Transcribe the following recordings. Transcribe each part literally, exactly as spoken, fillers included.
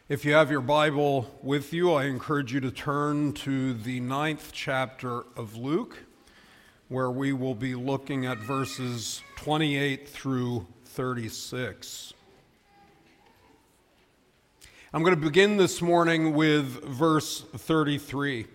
If you have your Bible with you, I encourage you to turn to the ninth chapter of Luke, where we will be looking at verses twenty-eight through thirty-six. I'm going to begin this morning with verse thirty-three.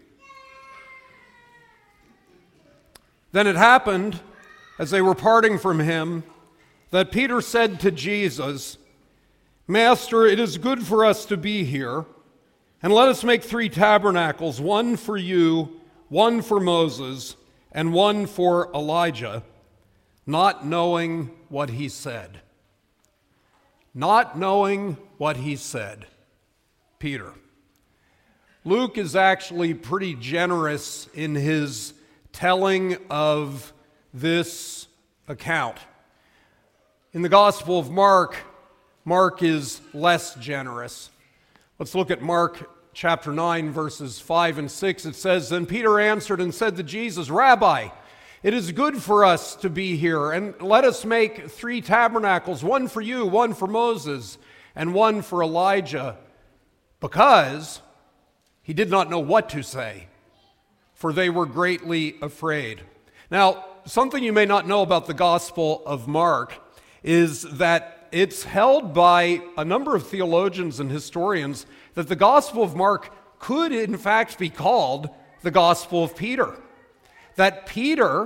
Then it happened, as they were parting from him, that Peter said to Jesus, "Master, it is good for us to be here, and let us make three tabernacles, one for you, one for Moses, and one for Elijah," not knowing what he said. Not knowing what he said. Peter. Luke is actually pretty generous in his telling of this account. In the Gospel of Mark, Mark is less generous. Let's look at Mark chapter nine, verses five and six. It says, "Then Peter answered and said to Jesus, 'Rabbi, it is good for us to be here, and let us make three tabernacles, one for you, one for Moses, and one for Elijah,' because he did not know what to say, for they were greatly afraid." Now, something you may not know about the Gospel of Mark is that it's held by a number of theologians and historians that the Gospel of Mark could in fact be called the Gospel of Peter. That Peter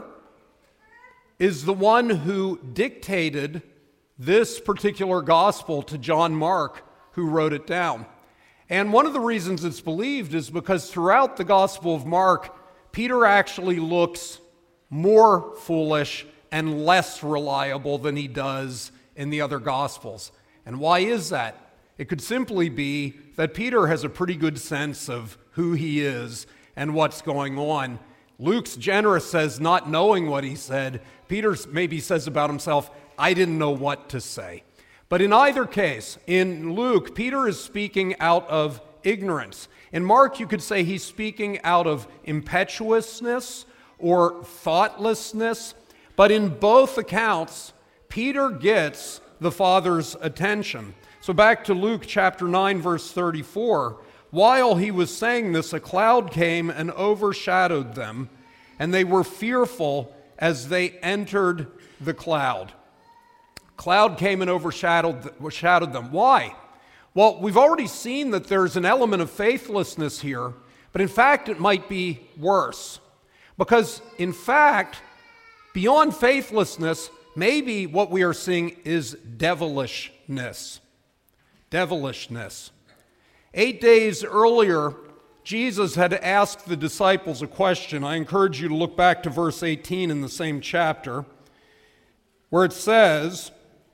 is the one who dictated this particular gospel to John Mark, who wrote it down. And one of the reasons it's believed is because throughout the Gospel of Mark, Peter actually looks more foolish and less reliable than he does in the other Gospels. And why is that? It could simply be that Peter has a pretty good sense of who he is and what's going on. Luke's generous says, not knowing what he said. Peter maybe says about himself, "I didn't know what to say." But in either case, in Luke, Peter is speaking out of ignorance. In Mark, you could say he's speaking out of impetuousness or thoughtlessness. But in both accounts, Peter gets the Father's attention. So back to Luke chapter nine, verse thirty-four. "While he was saying this, a cloud came and overshadowed them, and they were fearful as they entered the cloud." Cloud came and overshadowed overshadowed them. Why? Well, we've already seen that there's an element of faithlessness here, but in fact it might be worse. Because in fact, beyond faithlessness, maybe what we are seeing is devilishness. Devilishness. Eight days earlier, Jesus had asked the disciples a question. I encourage you to look back to verse eighteen in the same chapter, where it says,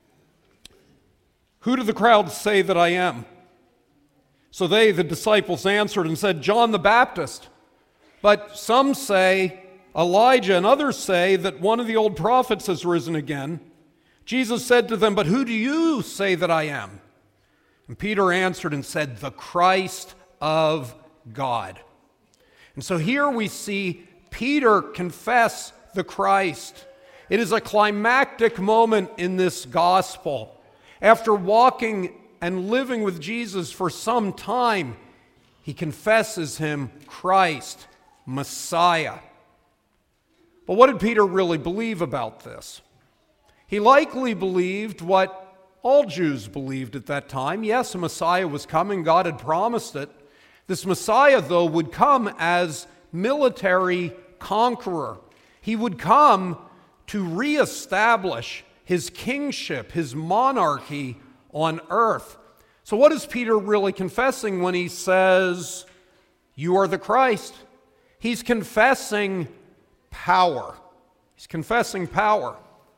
"Who do the crowds say that I am?" So they, the disciples, answered and said, "John the Baptist. But some say Elijah, and others say that one of the old prophets has risen again." Jesus said to them, "But who do you say that I am?" And Peter answered and said, "The Christ of God." And so here we see Peter confess the Christ. It is a climactic moment in this gospel. After walking and living with Jesus for some time, he confesses him Christ, Messiah. But what did Peter really believe about this? He likely believed what all Jews believed at that time. Yes, a Messiah was coming. God had promised it. This Messiah, though, would come as military conqueror. He would come to reestablish his kingship, his monarchy on earth. So what is Peter really confessing when he says, "You are the Christ"? He's confessing power. He's confessing power.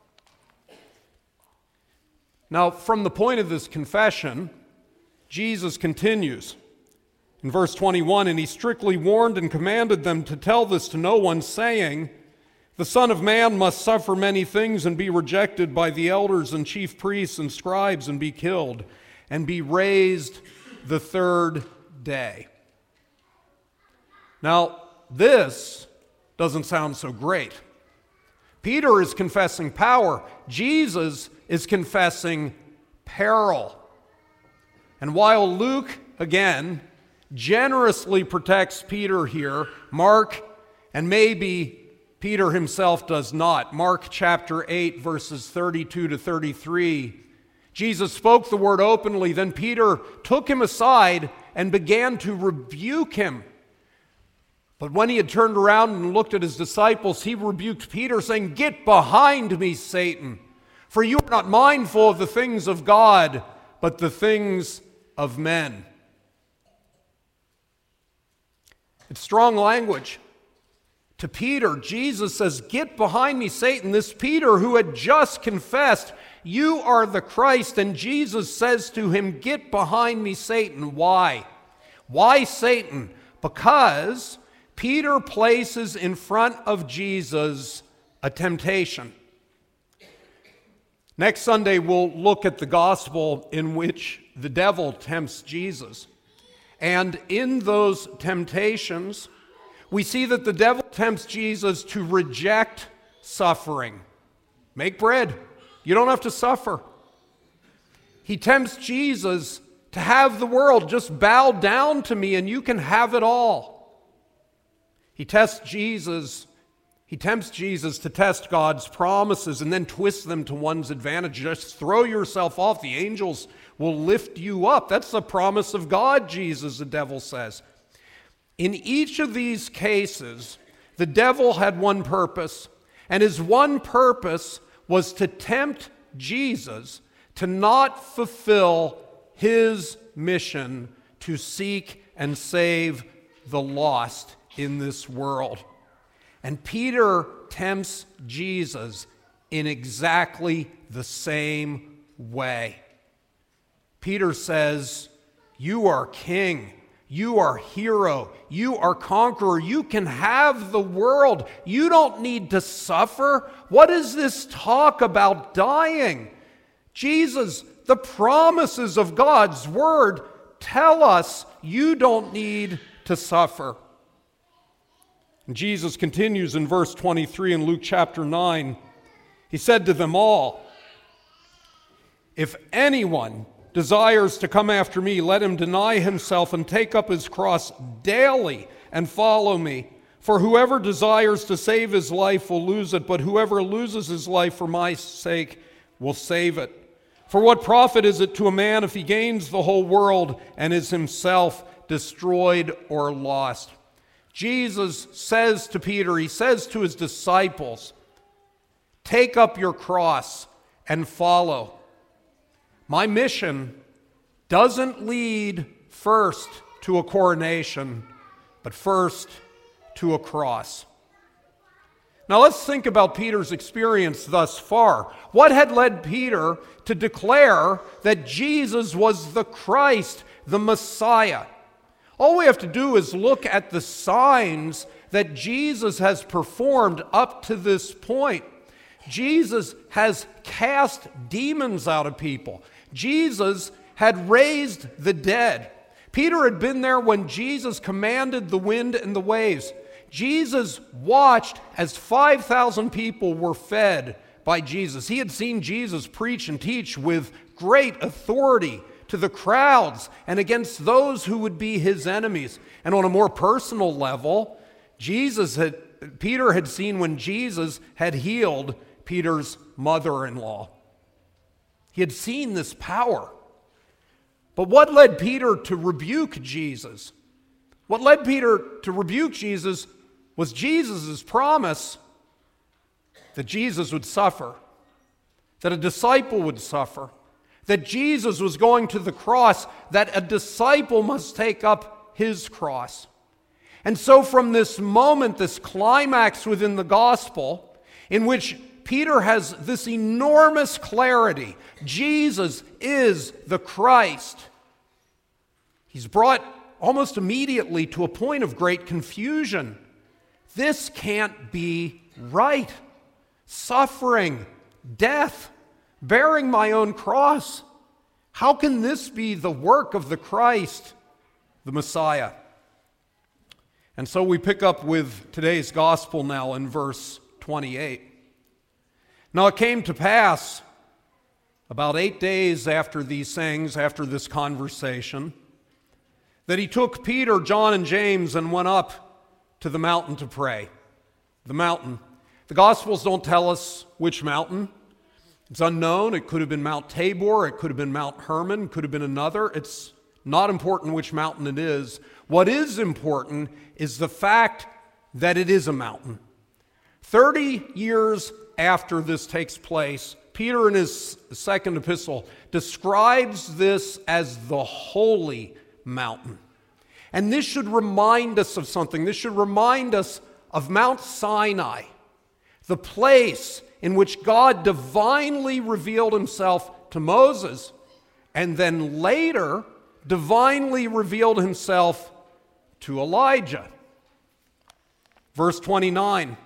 Now, from the point of this confession, Jesus continues. In verse twenty-one, "And he strictly warned and commanded them to tell this to no one, saying, 'The Son of Man must suffer many things and be rejected by the elders and chief priests and scribes and be killed, and be raised the third day.'" Now, this doesn't sound so great. Peter is confessing power. Jesus is confessing peril. And while Luke again, generously protects Peter here. Mark, and maybe Peter himself does not. Mark chapter eight, verses thirty-two to thirty-three. Jesus spoke the word openly. Then Peter took him aside and began to rebuke him. But when he had turned around and looked at his disciples, he rebuked Peter, saying, "Get behind me, Satan, for you are not mindful of the things of God, but the things of men." It's strong language. To Peter, Jesus says, "Get behind me, Satan." This Peter who had just confessed, "You are the Christ," and Jesus says to him, "Get behind me, Satan." Why? Why Satan? Because Peter places in front of Jesus a temptation. Next Sunday, we'll look at the gospel in which the devil tempts Jesus. And in those temptations, we see that the devil tempts Jesus to reject suffering. Make bread. You don't have to suffer. He tempts Jesus to have the world. Just bow down to me and you can have it all. He tests Jesus. He tempts Jesus to test God's promises and then twist them to one's advantage. Just throw yourself off. The angels will lift you up. That's the promise of God, Jesus, the devil says. In each of these cases, the devil had one purpose, and his one purpose was to tempt Jesus to not fulfill his mission to seek and save the lost in this world. And Peter tempts Jesus in exactly the same way. Peter says, "You are king. You are hero. You are conqueror. You can have the world. You don't need to suffer. What is this talk about dying? Jesus, the promises of God's word tell us you don't need to suffer." And Jesus continues in verse twenty-three in Luke chapter nine. He said to them all, "If anyone desires to come after me, let him deny himself and take up his cross daily and follow me. For whoever desires to save his life will lose it, but whoever loses his life for my sake will save it. For what profit is it to a man if he gains the whole world and is himself destroyed or lost?" Jesus says to Peter, he says to his disciples, "Take up your cross and follow." My mission doesn't lead first to a coronation, but first to a cross. Now let's think about Peter's experience thus far. What had led Peter to declare that Jesus was the Christ, the Messiah? All we have to do is look at the signs that Jesus has performed up to this point. Jesus has cast demons out of people. Jesus had raised the dead. Peter had been there when Jesus commanded the wind and the waves. Jesus watched as five thousand people were fed by Jesus. He had seen Jesus preach and teach with great authority to the crowds and against those who would be his enemies. And on a more personal level, Jesus had, Peter had seen when Jesus had healed Peter's mother-in-law. He had seen this power. But what led Peter to rebuke Jesus? What led Peter to rebuke Jesus was Jesus' promise that Jesus would suffer, that a disciple would suffer, that Jesus was going to the cross, that a disciple must take up his cross. And so from this moment, this climax within the gospel, in which Peter has this enormous clarity, Jesus is the Christ, he's brought almost immediately to a point of great confusion. This can't be right. Suffering, death, bearing my own cross. How can this be the work of the Christ, the Messiah? And so we pick up with today's gospel now in verse twenty-eight. Now it came to pass, about eight days after these sayings, after this conversation, that he took Peter, John, and James and went up to the mountain to pray. The mountain. The Gospels don't tell us which mountain. It's unknown. It could have been Mount Tabor. It could have been Mount Hermon. It could have been another. It's not important which mountain it is. What is important is the fact that it is a mountain. Thirty years after this takes place, Peter in his second epistle describes this as the holy mountain. And this should remind us of something. This should remind us of Mount Sinai, the place in which God divinely revealed himself to Moses, and then later divinely revealed himself to Elijah. Verse twenty-nine,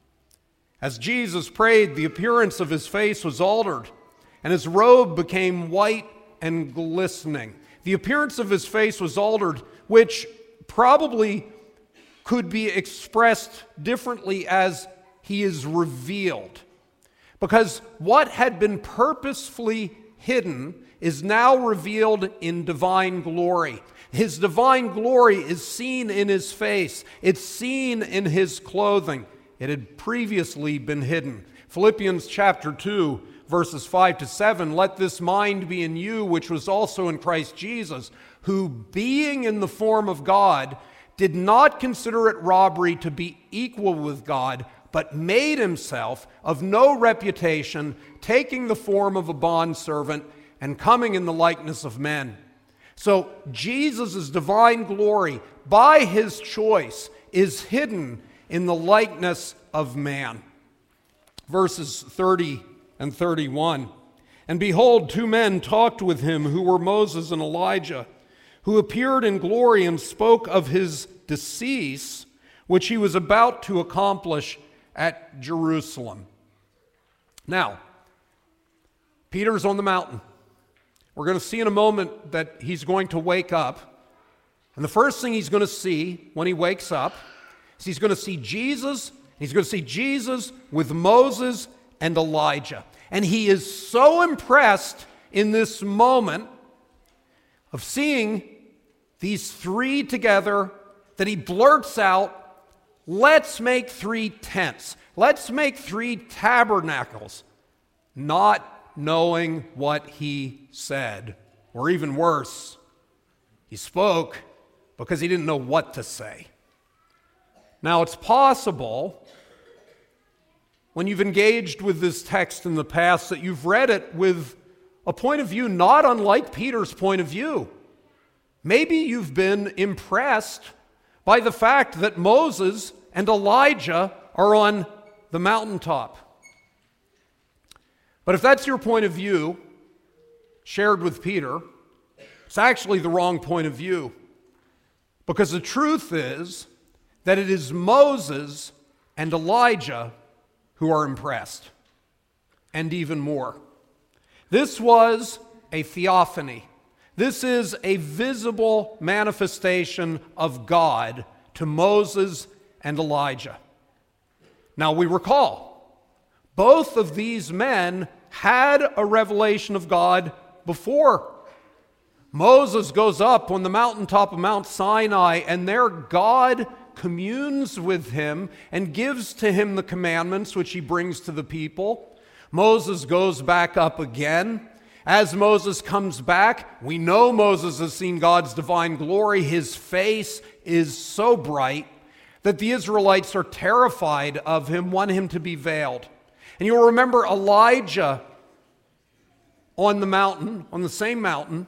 as Jesus prayed, the appearance of his face was altered, and his robe became white and glistening. The appearance of his face was altered, which probably could be expressed differently as he is revealed. Because what had been purposefully hidden is now revealed in divine glory. His divine glory is seen in his face. It's seen in his clothing. It had previously been hidden. Philippians chapter two, verses five to seven, let this mind be in you, which was also in Christ Jesus, who being in the form of God, did not consider it robbery to be equal with God, but made himself of no reputation, taking the form of a bondservant and coming in the likeness of men. So Jesus' divine glory, by his choice, is hidden in the likeness of man. Verses thirty and thirty-one. And behold, two men talked with him, who were Moses and Elijah, who appeared in glory and spoke of his decease, which he was about to accomplish at Jerusalem. Now, Peter's on the mountain. We're going to see in a moment that he's going to wake up. And the first thing he's going to see when he wakes up is he's going to see Jesus. He's going to see Jesus with Moses and Elijah. And he is so impressed in this moment of seeing these three together that he blurts out, let's make three tents. Let's make three tabernacles. Not knowing what he said. Or even worse, he spoke because he didn't know what to say. Now, it's possible, when you've engaged with this text in the past, that you've read it with a point of view not unlike Peter's point of view. Maybe you've been impressed by the fact that Moses and Elijah are on the mountaintop. But if that's your point of view, shared with Peter, it's actually the wrong point of view. Because the truth is that it is Moses and Elijah who are impressed, and even more. This was a theophany. This is a visible manifestation of God to Moses and Elijah. Now we recall, both of these men had a revelation of God before. Moses goes up on the mountaintop of Mount Sinai, and there God communes with him and gives to him the commandments which he brings to the people. Moses goes back up again. As Moses comes back, we know Moses has seen God's divine glory. His face is so bright that the Israelites are terrified of him, want him to be veiled. And you'll remember Elijah on the mountain, on the same mountain,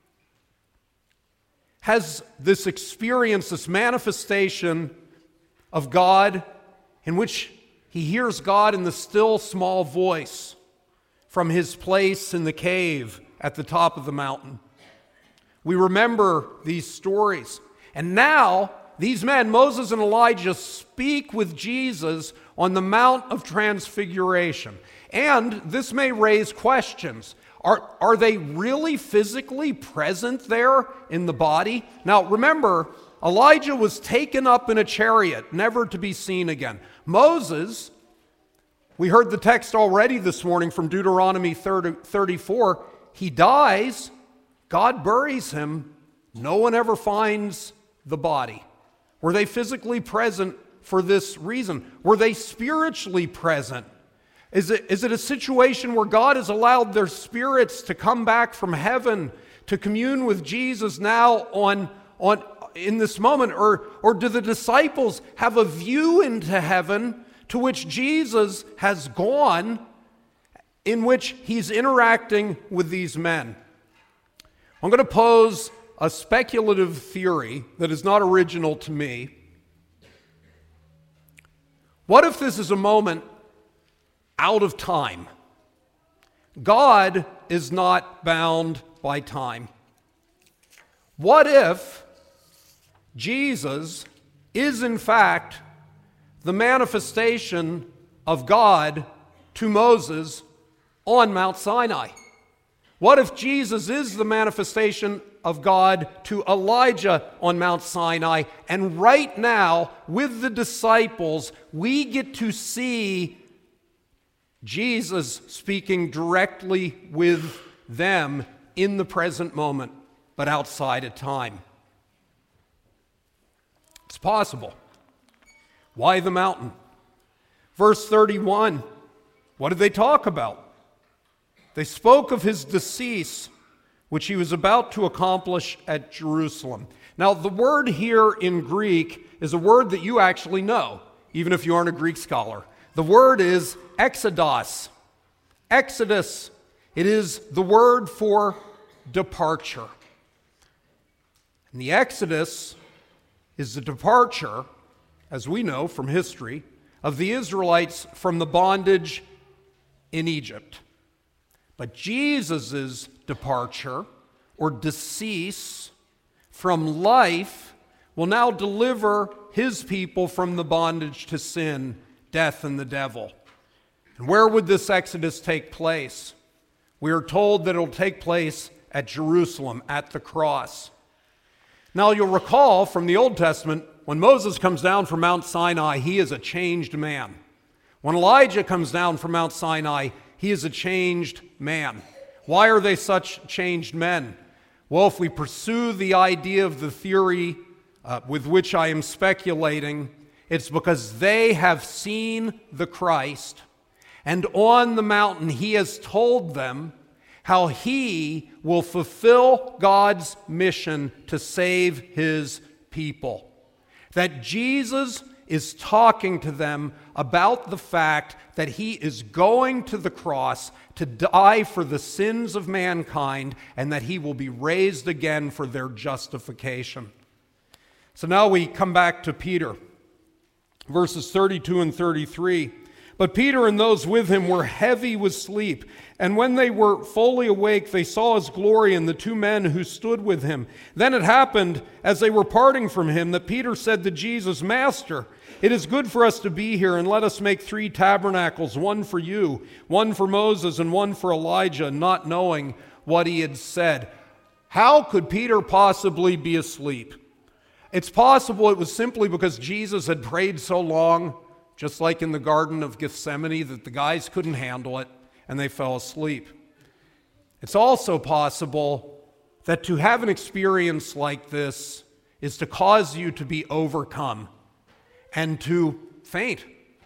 has this experience, this manifestation of God in which he hears God in the still small voice from his place in the cave at the top of the mountain. We remember these stories. And now, these men, Moses and Elijah, speak with Jesus on the Mount of Transfiguration. And this may raise questions. Are, are they really physically present there in the body? Now, remember, Elijah was taken up in a chariot, never to be seen again. Moses, we heard the text already this morning from Deuteronomy thirty, thirty-four. He dies, God buries him, No one ever finds the body. Were they physically present for this reason? Were they spiritually present? Is it, is it a situation where God has allowed their spirits to come back from heaven to commune with Jesus now on, on, in this moment? Or, or do the disciples have a view into heaven to which Jesus has gone, in which he's interacting with these men? I'm going to pose a speculative theory that is not original to me. What if this is a moment out of time? God is not bound by time. What if Jesus is in fact the manifestation of God to Moses on Mount Sinai? What if Jesus is the manifestation of God to Elijah on Mount Sinai, and right now, with the disciples, we get to see Jesus speaking directly with them in the present moment, but outside of time? It's possible. Why the mountain? Verse thirty-one, what did they talk about? They spoke of his decease, which he was about to accomplish at Jerusalem. Now, the word here in Greek is a word that you actually know, even if you aren't a Greek scholar. The word is exodos. Exodus. It is the word for departure. And the Exodus is the departure, as we know from history, of the Israelites from the bondage in Egypt. But Jesus' departure or decease from life will now deliver his people from the bondage to sin, death, and the devil. And where would this exodus take place? We are told that it will take place at Jerusalem, at the cross. Now you'll recall from the Old Testament, when Moses comes down from Mount Sinai, he is a changed man. When Elijah comes down from Mount Sinai, he is a changed man. Why are they such changed men? Well, if we pursue the idea of the theory uh, with which I am speculating, it's because they have seen the Christ, and on the mountain he has told them how he will fulfill God's mission to save his people. That Jesus is talking to them about the fact that he is going to the cross to die for the sins of mankind, and that he will be raised again for their justification. So now we come back to Peter, verses thirty-two and thirty-three. But Peter and those with him were heavy with sleep, and when they were fully awake, they saw his glory and the two men who stood with him. Then it happened, as they were parting from him, that Peter said to Jesus, "Master, it is good for us to be here, and let us make three tabernacles, one for you, one for Moses, and one for Elijah," not knowing what he had said. How could Peter possibly be asleep? It's possible it was simply because Jesus had prayed so long, just like in the Garden of Gethsemane, that the guys couldn't handle it and they fell asleep. It's also possible that to have an experience like this is to cause you to be overcome and to faint.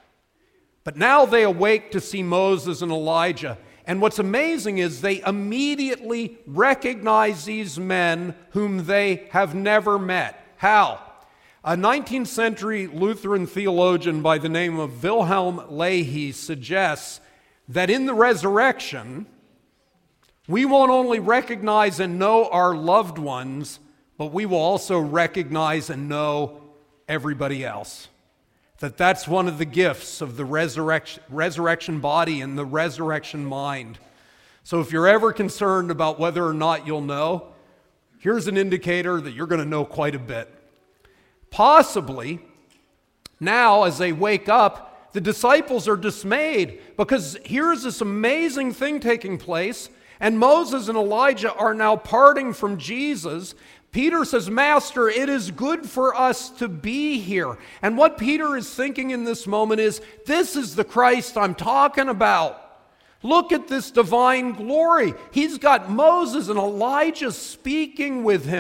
But now they awake to see Moses and Elijah. And what's amazing is they immediately recognize these men whom they have never met. How? A nineteenth century Lutheran theologian by the name of Wilhelm Leahy suggests that in the resurrection, we won't only recognize and know our loved ones, but we will also recognize and know everybody else. That that's one of the gifts of the resurrection, resurrection body and the resurrection mind. So if you're ever concerned about whether or not you'll know, here's an indicator that you're going to know quite a bit. Possibly, now as they wake up, the disciples are dismayed because here's this amazing thing taking place, and Moses and Elijah are now parting from Jesus. Peter says, "Master, it is good for us to be here." And what Peter is thinking in this moment is, this is the Christ I'm talking about. Look at this divine glory. He's got Moses and Elijah speaking with him.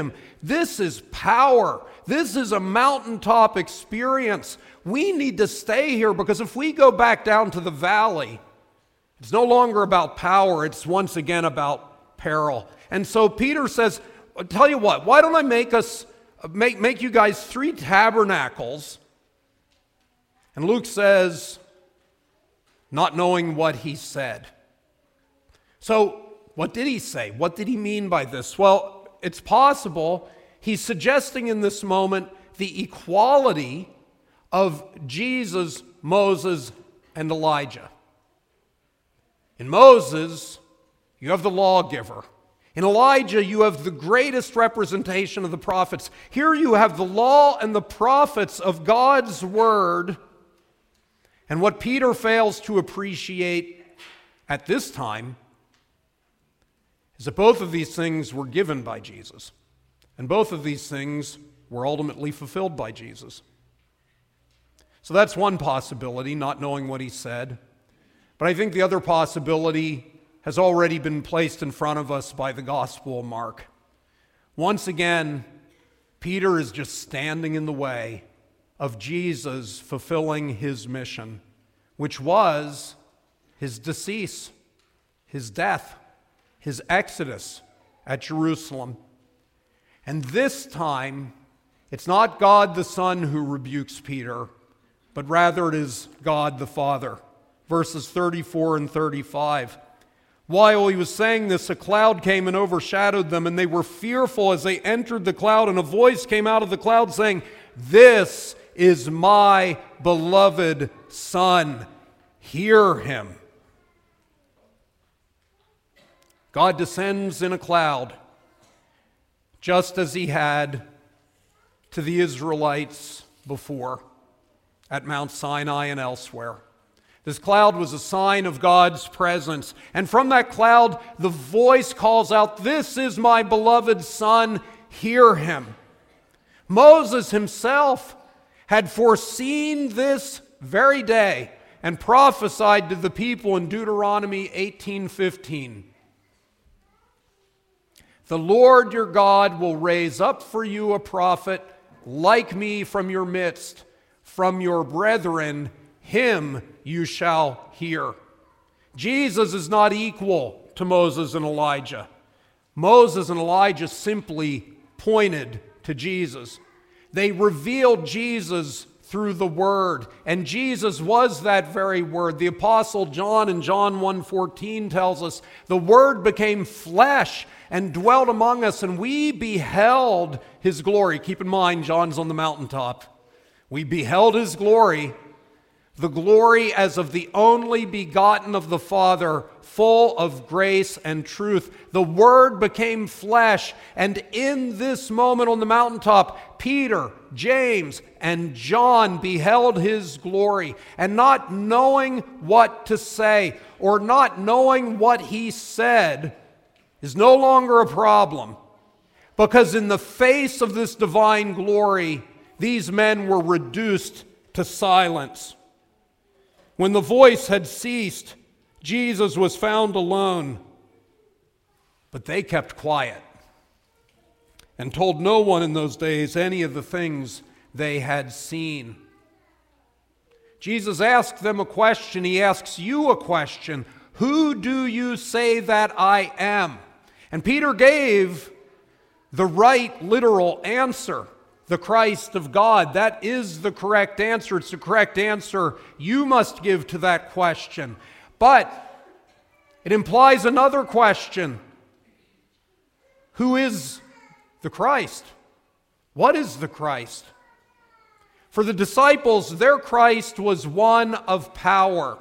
This is power. This is a mountaintop experience. We need to stay here, because if we go back down to the valley, it's no longer about power. It's once again about peril. And so Peter says, I'll tell you what, why don't I make us make, make you guys three tabernacles? And Luke says, not knowing what he said. So what did he say? What did he mean by this? Well, it's possible he's suggesting in this moment the equality of Jesus, Moses, and Elijah. In Moses, you have the lawgiver. In Elijah, you have the greatest representation of the prophets. Here you have the law and the prophets of God's word. And what Peter fails to appreciate at this time is that both of these things were given by Jesus. And both of these things were ultimately fulfilled by Jesus. So that's one possibility, not knowing what he said. But I think the other possibility has already been placed in front of us by the Gospel of Mark. Once again, Peter is just standing in the way of Jesus fulfilling his mission, which was his decease, his death, his exodus at Jerusalem. And this time, it's not God the Son who rebukes Peter, but rather it is God the Father. Verses thirty-four and thirty-five. While he was saying this, a cloud came and overshadowed them, and they were fearful as they entered the cloud, and a voice came out of the cloud saying, "This is my beloved Son. Hear him." God descends in a cloud, just as he had to the Israelites before at Mount Sinai and elsewhere. This cloud was a sign of God's presence. And from that cloud, the voice calls out, "This is my beloved Son, hear him." Moses himself had foreseen this very day and prophesied to the people in Deuteronomy eighteen fifteen. "The Lord your God will raise up for you a prophet like me from your midst, from your brethren, him you shall hear." Jesus is not equal to Moses and Elijah. Moses and Elijah simply pointed to Jesus. They revealed Jesus through the Word, and Jesus was that very Word. The Apostle John in John one fourteen tells us, "The Word became flesh and dwelt among us, and we beheld his glory." Keep in mind, John's on the mountaintop. "We beheld his glory, the glory as of the only begotten of the Father, full of grace and truth." The Word became flesh, and in this moment on the mountaintop, Peter, James, and John beheld his glory. And not knowing what to say, or not knowing what he said, is no longer a problem. Because in the face of this divine glory, these men were reduced to silence. When the voice had ceased, Jesus was found alone. But they kept quiet and told no one in those days any of the things they had seen. Jesus asked them a question. He asks you a question. "Who do you say that I am?" And Peter gave the right literal answer. The Christ of God. That is the correct answer. It's the correct answer you must give to that question. But it implies another question. Who is the Christ? What is the Christ? For the disciples, their Christ was one of power,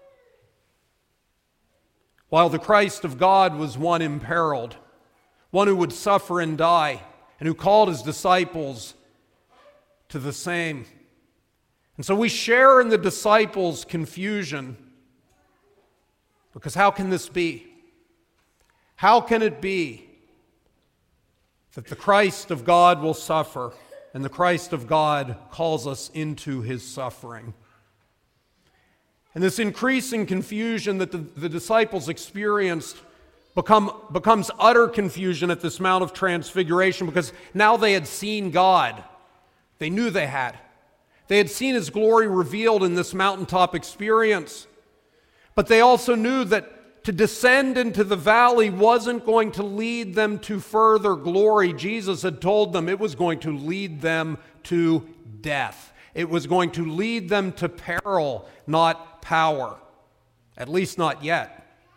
while the Christ of God was one imperiled, one who would suffer and die, and who called his disciples to the same. And so we share in the disciples' confusion, because how can this be? How can it be that the Christ of God will suffer, and the Christ of God calls us into his suffering? And this increasing confusion that the, the disciples experienced become, becomes utter confusion at this Mount of Transfiguration, because now they had seen God. They knew they had. They had seen his glory revealed in this mountaintop experience. But they also knew that to descend into the valley wasn't going to lead them to further glory. Jesus had told them it was going to lead them to death. It was going to lead them to peril, not power. At least not yet.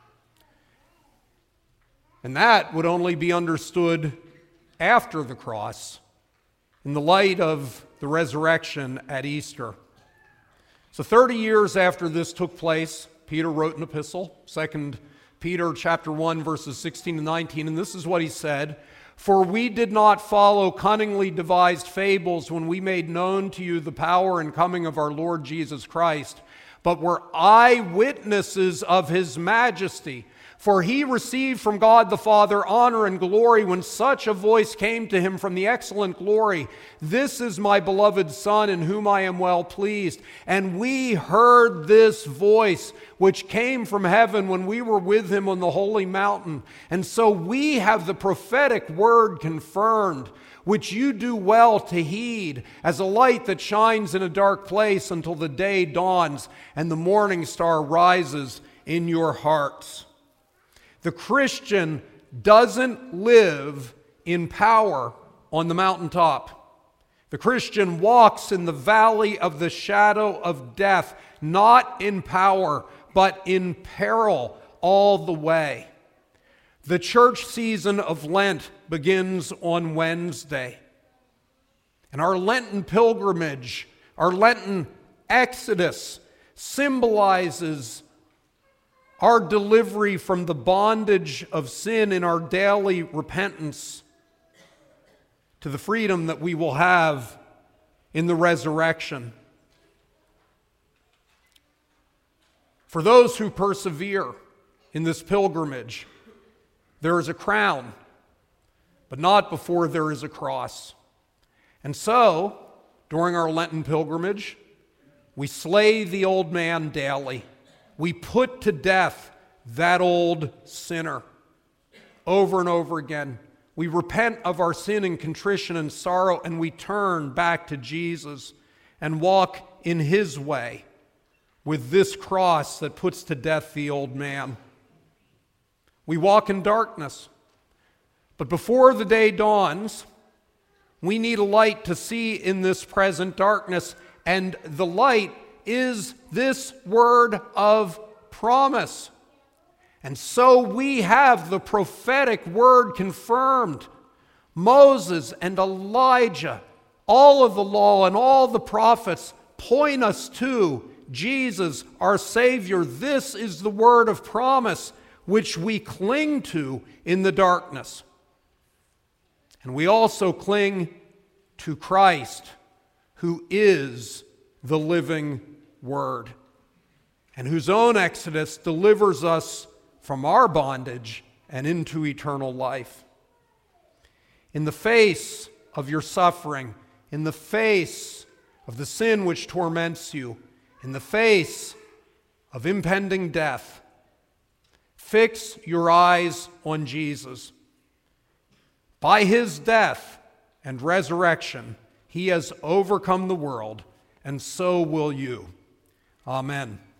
And that would only be understood after the cross, in the light of the resurrection at Easter. So thirty years after this took place, Peter wrote an epistle, Second Peter chapter one, verses sixteen and nineteen, and this is what he said: "For we did not follow cunningly devised fables when we made known to you the power and coming of our Lord Jesus Christ, but were eyewitnesses of his majesty. For he received from God the Father honor and glory when such a voice came to him from the excellent glory, 'This is my beloved Son in whom I am well pleased.' And we heard this voice which came from heaven when we were with him on the holy mountain. And so we have the prophetic word confirmed, which you do well to heed, as a light that shines in a dark place until the day dawns and the morning star rises in your hearts." The Christian doesn't live in power on the mountaintop. The Christian walks in the valley of the shadow of death, not in power, but in peril all the way. The church season of Lent begins on Wednesday. And our Lenten pilgrimage, our Lenten exodus, symbolizes our delivery from the bondage of sin in our daily repentance to the freedom that we will have in the resurrection. For those who persevere in this pilgrimage, there is a crown, but not before there is a cross. And so, during our Lenten pilgrimage, we slay the old man daily. We put to death that old sinner over and over again. We repent of our sin in contrition and sorrow, and we turn back to Jesus and walk in his way with this cross that puts to death the old man. We walk in darkness, but before the day dawns, we need a light to see in this present darkness, and the light is this word of promise. And so we have the prophetic word confirmed. Moses and Elijah, all of the law and all the prophets point us to Jesus, our Savior. This is the word of promise which we cling to in the darkness. And we also cling to Christ, who is the living Word, and whose own exodus delivers us from our bondage and into eternal life. In the face of your suffering, in the face of the sin which torments you, in the face of impending death, fix your eyes on Jesus. By his death and resurrection, he has overcome the world, and so will you. Amen.